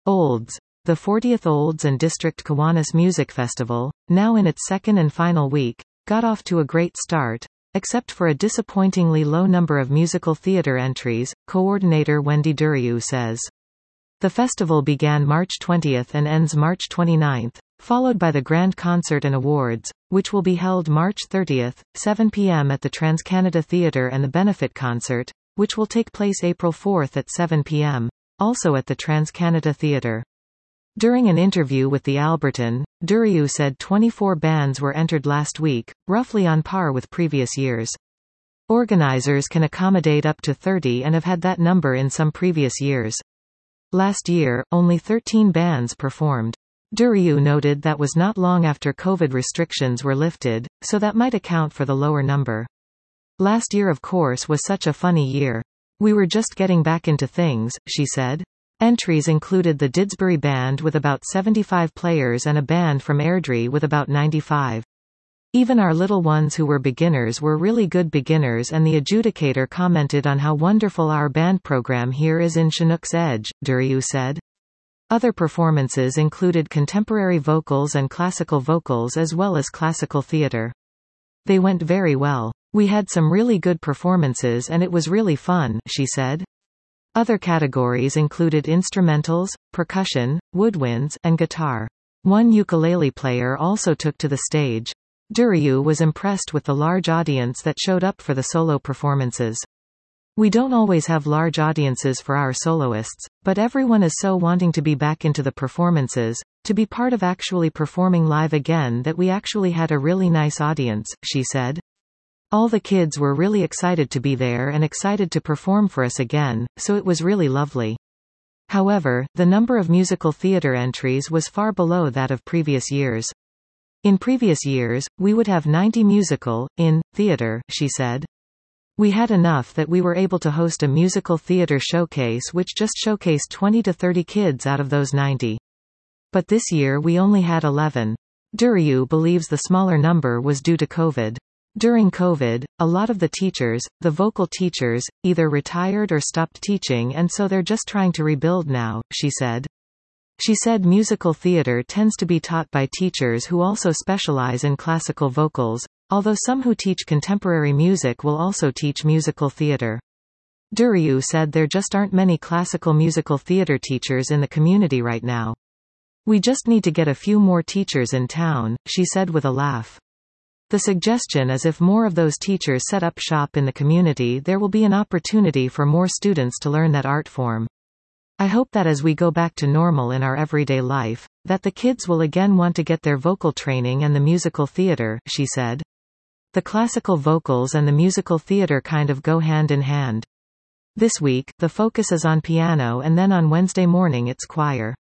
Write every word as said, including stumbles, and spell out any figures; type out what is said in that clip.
Olds. The fortieth Olds and District Kiwanis Music Festival, now in its second and final week, got off to a great start, except for a disappointingly low number of musical theater entries, coordinator Wendy Duriu says. The festival began March twentieth and ends March twenty-ninth, followed by the Grand Concert and Awards, which will be held March thirtieth, seven p m at the TransCanada Theatre, and the Benefit Concert, which will take place April fourth at seven p m, also at the TransCanada Theatre. During an interview with the Albertan, Duriu said twenty-four bands were entered last week, roughly on par with previous years. Organizers can accommodate up to thirty and have had that number in some previous years. Last year, only thirteen bands performed. Duriu noted that was not long after COVID restrictions were lifted, so that might account for the lower number. Last year of course was such a funny year. We were just getting back into things, she said. Entries included the Didsbury Band with about seventy-five players and a band from Airdrie with about ninety-five. Even our little ones who were beginners were really good beginners, and the adjudicator commented on how wonderful our band program here is in Chinook's Edge, Duriu said. Other performances included contemporary vocals and classical vocals as well as classical theatre. They went very well. We had some really good performances and it was really fun, she said. Other categories included instrumentals, percussion, woodwinds, and guitar. One ukulele player also took to the stage. Duriu was impressed with the large audience that showed up for the solo performances. We don't always have large audiences for our soloists, but everyone is so wanting to be back into the performances, to be part of actually performing live again, that we actually had a really nice audience, she said. All the kids were really excited to be there and excited to perform for us again, so it was really lovely. However, the number of musical theatre entries was far below that of previous years. In previous years, we would have ninety musical, in, theatre, she said. We had enough that we were able to host a musical theatre showcase which just showcased twenty to thirty kids out of those ninety. But this year we only had eleven. Duriu believes the smaller number was due to COVID. During COVID, a lot of the teachers, the vocal teachers, either retired or stopped teaching, and so they're just trying to rebuild now, she said. She said musical theatre tends to be taught by teachers who also specialize in classical vocals, although some who teach contemporary music will also teach musical theatre. Duriu said there just aren't many classical musical theatre teachers in the community right now. We just need to get a few more teachers in town, she said with a laugh. The suggestion is if more of those teachers set up shop in the community, there will be an opportunity for more students to learn that art form. I hope that as we go back to normal in our everyday life, that the kids will again want to get their vocal training and the musical theatre, she said. The classical vocals and the musical theatre kind of go hand in hand. This week, the focus is on piano, and then on Wednesday morning it's choir.